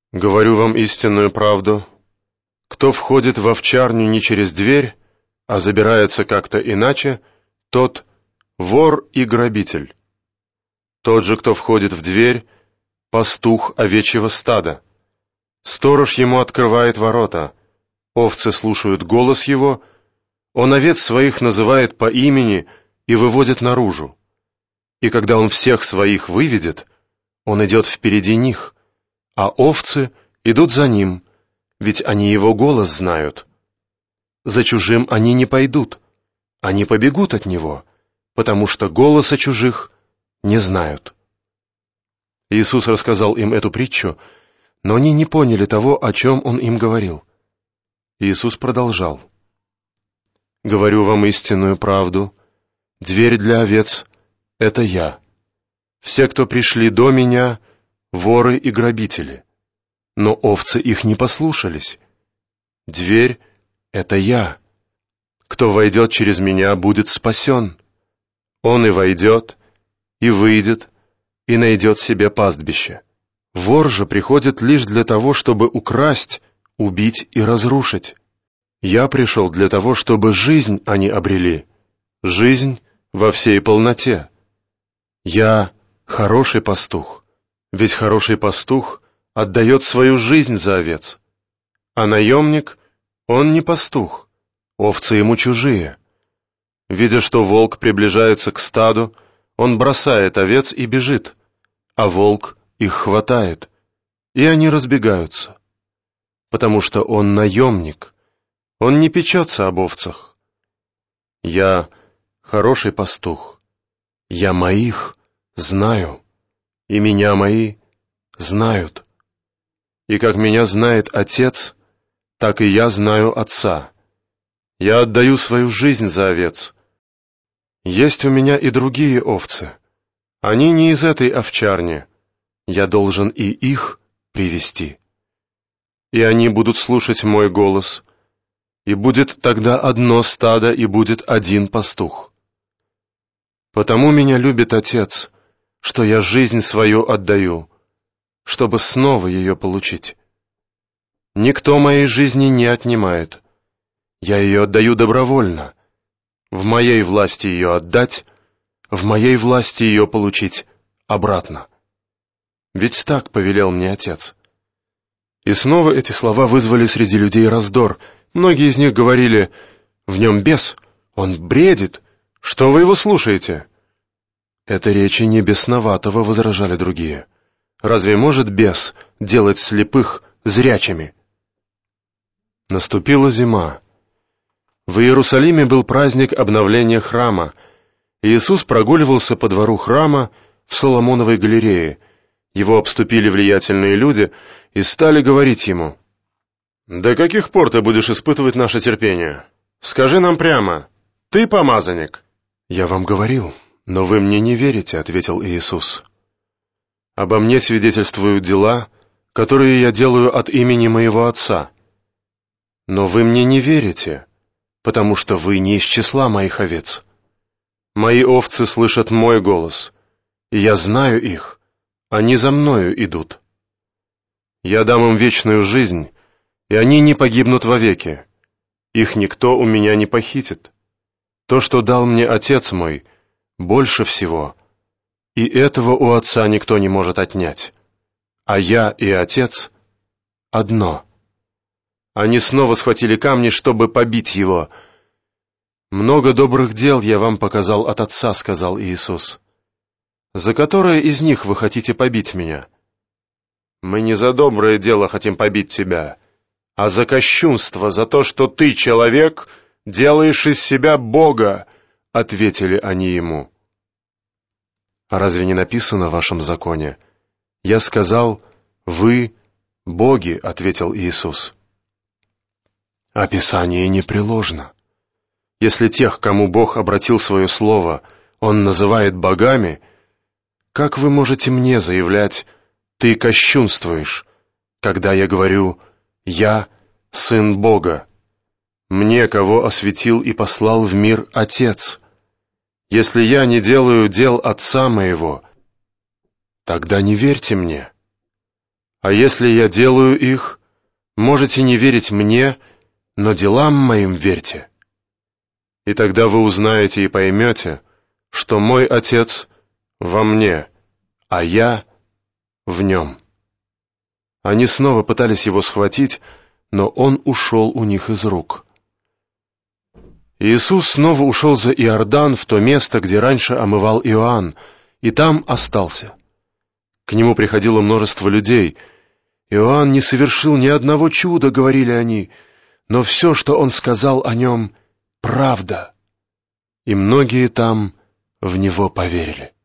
Говорю вам истинную правду. Кто входит в овчарню не через дверь, а забирается как-то иначе, тот вор и грабитель. Тот же, кто входит в дверь, пастух овечьего стада. Сторож ему открывает ворота, овцы слушают голос его, он овец своих называет по имени и выводит наружу. И когда он всех своих выведет, он идет впереди них, а овцы идут за ним, ведь они его голос знают. За чужим они не пойдут, они побегут от него, потому что голоса чужих не знают. Иисус рассказал им эту притчу, но они не поняли того, о чем Он им говорил. Иисус продолжал: «Говорю вам истинную правду, дверь для овец — это Я. Все, кто пришли до Меня, воры и грабители, но овцы их не послушались. Дверь — это Я. Кто войдет через Меня, будет спасен. Он и войдет, и выйдет, и найдет себе пастбище. Вор же приходит лишь для того, чтобы украсть, убить и разрушить. Я пришел для того, чтобы жизнь они обрели, жизнь во всей полноте. Я хороший пастух, ведь хороший пастух отдает свою жизнь за овец. А наемник, он не пастух, овцы ему чужие. Видя, что волк приближается к стаду, он бросает овец и бежит, а волк их хватает, и они разбегаются. Потому что он наемник, он не печется об овцах. Я хороший пастух, я моих знаю, и меня мои знают. И как меня знает Отец, так и я знаю Отца. Я отдаю свою жизнь за овец. Есть у меня и другие овцы. Они не из этой овчарни. Я должен и их привести. И они будут слушать мой голос, и будет тогда одно стадо, и будет один пастух. Потому меня любит Отец, что я жизнь свою отдаю, чтобы снова ее получить. Никто моей жизни не отнимает. Я ее отдаю добровольно. В моей власти ее отдать, в моей власти ее получить обратно. Ведь так повелел мне Отец». И снова эти слова вызвали среди людей раздор. Многие из них говорили: «В нем бес, он бредит, что вы его слушаете?» «Это речи не бесноватого», — возражали другие. «Разве может бес делать слепых зрячими?» Наступила зима. В Иерусалиме был праздник обновления храма. Иисус прогуливался по двору храма в Соломоновой галерее. Его обступили влиятельные люди и стали говорить ему: «До каких пор ты будешь испытывать наше терпение? Скажи нам прямо, ты помазанник?» «Я вам говорил, но вы мне не верите», — ответил Иисус. «Обо мне свидетельствуют дела, которые я делаю от имени моего Отца. Но вы мне не верите, потому что вы не из числа моих овец. Мои овцы слышат мой голос, и я знаю их, они за мною идут. Я дам им вечную жизнь, и они не погибнут вовеки. Их никто у меня не похитит. То, что дал мне Отец мой, больше всего, и этого у Отца никто не может отнять. А я и Отец одно». Они снова схватили камни, чтобы побить его. «Много добрых дел я вам показал от Отца», — сказал Иисус. «За которое из них вы хотите побить меня?» «Мы не за доброе дело хотим побить тебя, а за кощунство, за то, что ты, человек, делаешь из себя Бога», — ответили они ему. «А разве не написано в вашем законе? Я сказал: вы боги», — ответил Иисус. «А Писание непреложно. Если тех, кому Бог обратил свое слово, Он называет богами, как вы можете мне заявлять: ты кощунствуешь, когда я говорю: я Сын Бога? Мне, кого осветил и послал в мир Отец. Если я не делаю дел Отца моего, тогда не верьте мне. А если я делаю их, можете не верить мне, но делам моим верьте. И тогда вы узнаете и поймете, что мой Отец во мне, а я в нем». Они снова пытались его схватить, но он ушел у них из рук. Иисус снова ушел за Иордан в то место, где раньше омывал Иоанн, и там остался. К нему приходило множество людей. «Иоанн не совершил ни одного чуда», — говорили они, «но все, что он сказал о нем, правда». И многие там в него поверили.